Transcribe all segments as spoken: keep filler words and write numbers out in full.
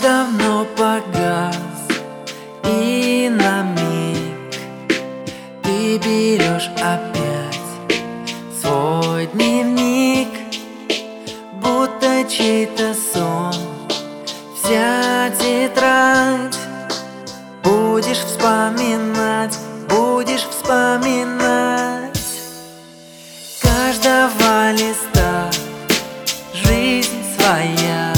давно погас, и на миг ты берешь опять свой дневник, будто чей-то сон. Вся тетрадь будешь вспоминать, будешь вспоминать каждого листа. Жизнь своя,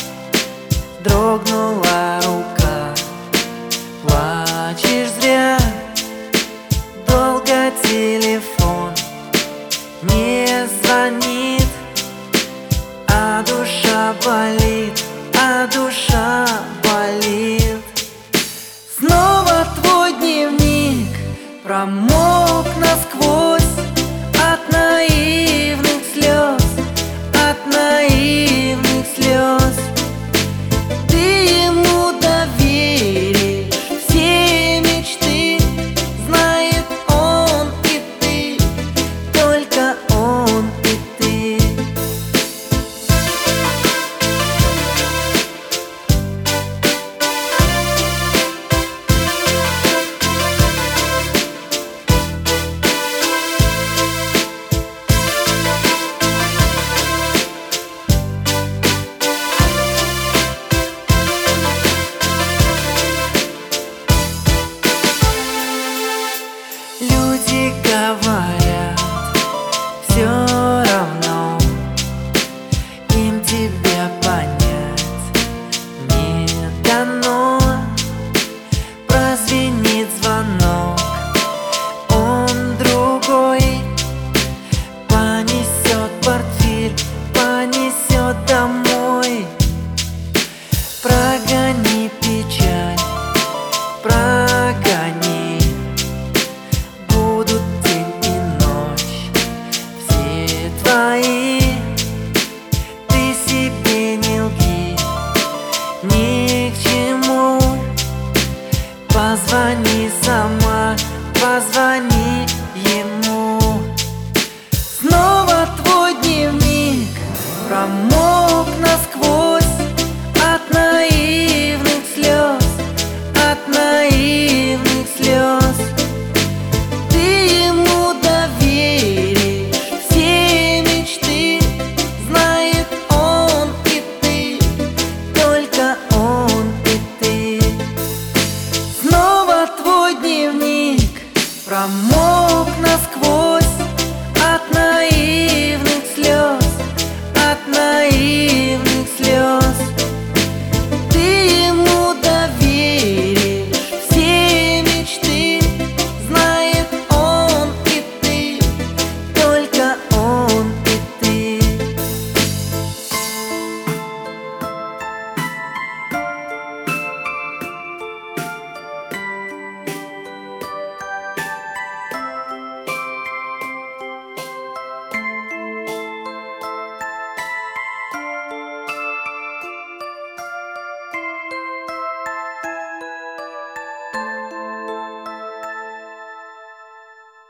дрогнула рука, плачешь зря. Долго телефон не звонит, а душа болит, а душа болит. Снова твой дневник промок насквозь от наивных слез, от наивных слез. Ты ему доверишь все мечты, знает он и ты, только он и ты. Люди говорят, все равно им тебя понять не дано. Прозвенит звонок, он другой, понесет портфель, понесет домой. Прогони печаль, прогони, будут день и ночь все твои. Ты себе не лги, ни к чему. Позвони сама, позвони ему. Снова твой дневник промок насквозь от наивных слез, от наивных слез. Ты ему доверишь все мечты, знает он и ты, только он и ты. Снова твой дневник промок